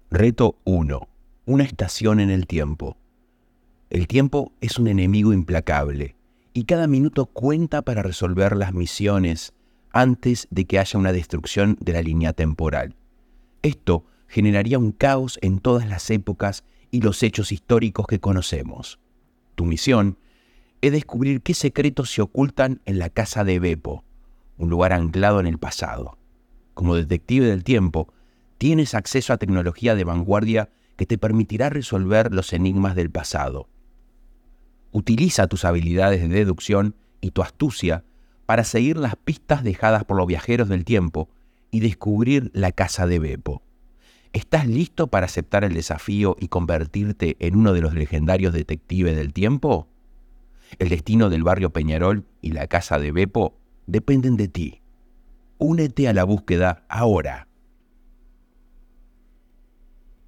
Reto 1. Una estación en el tiempo. El tiempo es un enemigo implacable y cada minuto cuenta para resolver las misiones antes de que haya una destrucción de la línea temporal. Esto generaría un caos en todas las épocas y los hechos históricos que conocemos. Tu misión es descubrir qué secretos se ocultan en la casa de Beppo, un lugar anclado en el pasado. Como detective del tiempo, tienes acceso a tecnología de vanguardia que te permitirá resolver los enigmas del pasado. Utiliza tus habilidades de deducción y tu astucia para seguir las pistas dejadas por los viajeros del tiempo y descubrir la casa de Beppo. ¿Estás listo para aceptar el desafío y convertirte en uno de los legendarios detectives del tiempo? El destino del barrio Peñarol y la casa de Beppo dependen de ti. Únete a la búsqueda ahora.